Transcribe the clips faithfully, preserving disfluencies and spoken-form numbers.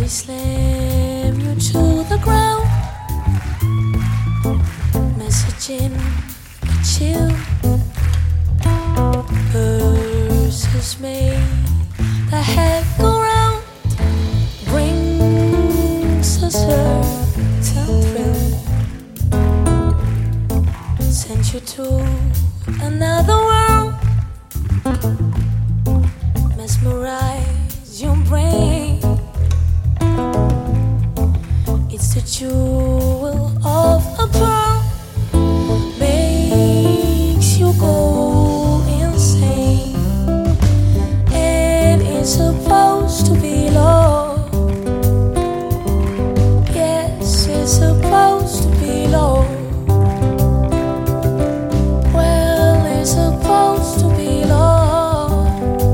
body slam you to the ground, messaging a chill. Verses made the head go round, brings a certain thrill. Sent you to another world, mesmerize your brain. It's the jewel of a pearl, makes you go insane, and it's supposed to be love. Yes, it's supposed to be love. Well, it's supposed to be love.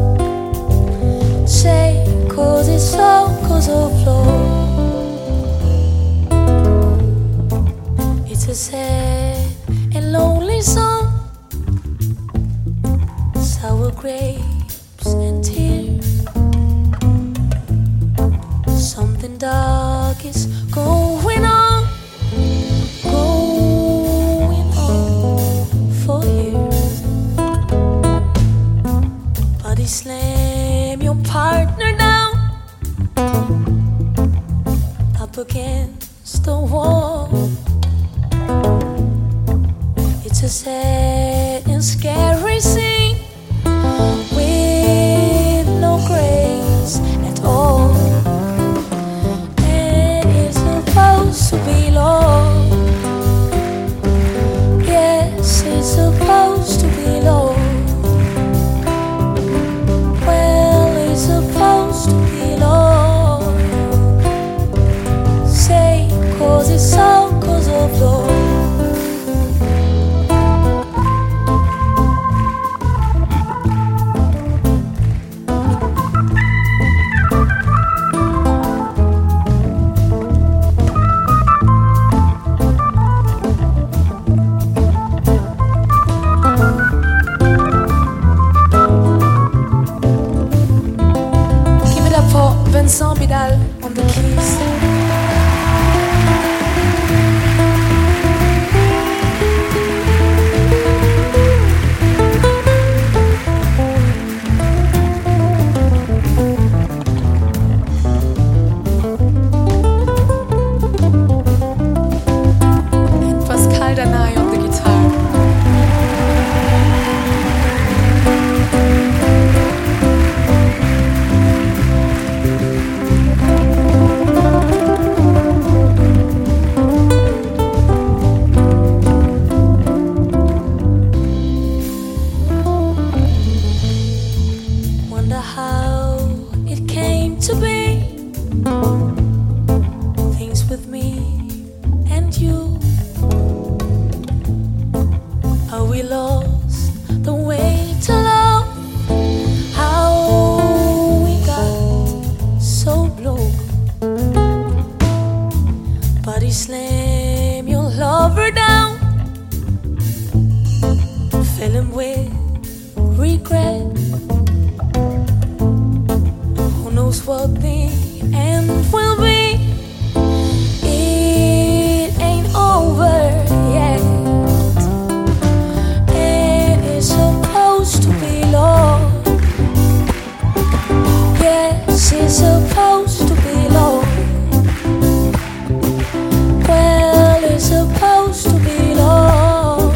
Say, cause it's all cause of love. It's a sad and lonely song, sour grapes and tears. Something dark is going on, going on for years. Body slam your partner down, up against the wall. It's a sad and scary scene with no grace at all, and it's supposed to be love. Yes, it's supposed to be love. Well, it's supposed to be love. Say, cause it's all cause of love. Vincent Bidal on the keys. And Pascal Danay on the guitar. How it came to be, things with me and you. How we lost the way to love, how we got so blue. Body slam your lover down, fill him with regret. What the end will be, it ain't over yet, and it's supposed to be love. Yes, it's supposed to be love. Well, it's supposed to be love.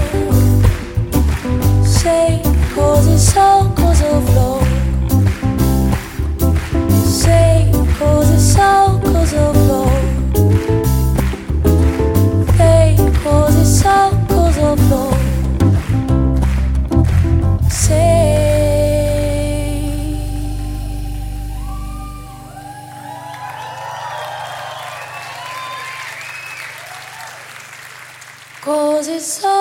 Say, cause it's all cause of love. Say, cause it's all cause of love. Say, cause it's all cause of love. Say, cause it's all